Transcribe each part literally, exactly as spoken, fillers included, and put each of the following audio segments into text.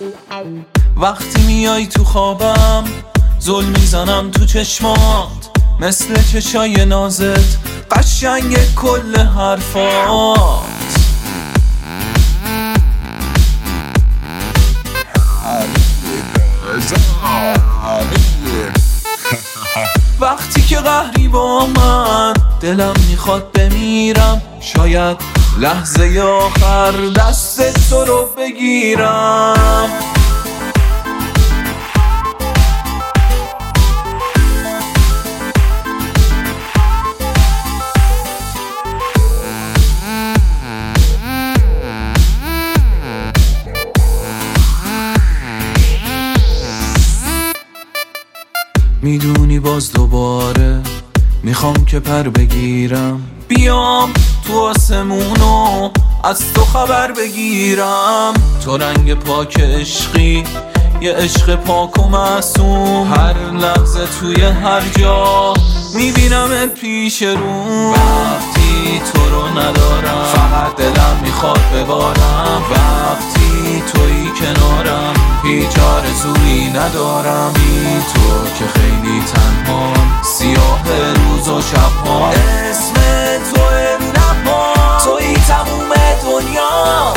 وقتی میای تو خوابم زل میزنم تو چشمات، مثل چشای نازت قشنگ کل حرفات. وقتی که قهری با من دلم میخواد بمیرم، شاید لحظه آخر دست تو رو بگیرم. میدونی باز دوباره میخوام که پر بگیرم، بیام تو آسمونو از تو خبر بگیرم. تو رنگ پاک عشقی، یه عشق پاک و معصوم، هر لحظه توی هر جا میبینم پیش رو. وقتی تو رو ندارم فقط دلم میخواد ببارم، وقتی تویی کنارم هیچ آرزویی ندارم. بی تو که خیلی تنهام، سیاه روز و شب‌ها، اسم توه رو لب‌هام، تویی تموم دنیا.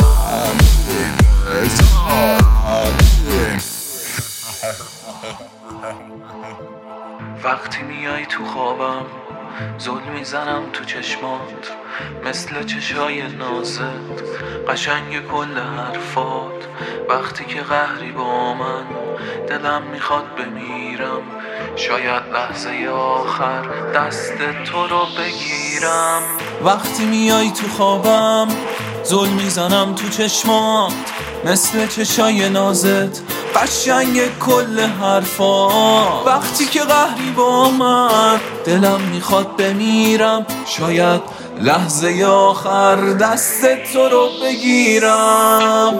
وقتی میای تو خوابم زل میزنم تو چشمات، مثل چشای نازت قشنگ کل حرفات. وقتی که قهری با من دلم میخواد بمیرم، شاید لحظه آخر دست تو رو بگیرم. وقتی میای تو خوابم زل میزنم تو چشمات، مثل چشای نازت قشنگ کل حرفات. وقتی که قهری با من دلم میخواد بمیرم، شاید لحظه آخر دست تو رو بگیرم.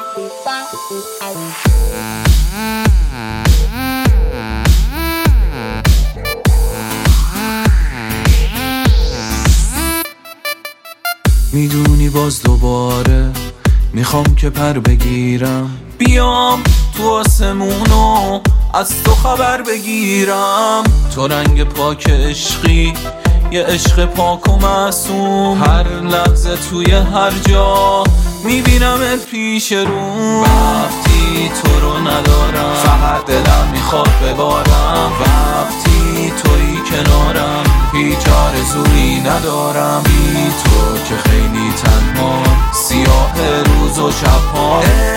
میدونی باز دوباره میخوام که پر بگیرم، بیام تو آسمونو از تو خبر بگیرم. تو رنگ پاک عشقی، یه عشق پاک و معصوم، هر لحظه توی هر جا میبینم پیش رو. وقتی تو رو ندارم فقط دلم میخواد ببارم، وقتی تویی کنارم هیچ آرزویی ندارم. بی تو که خیلی تنهام، سیاه روز و شب‌ها.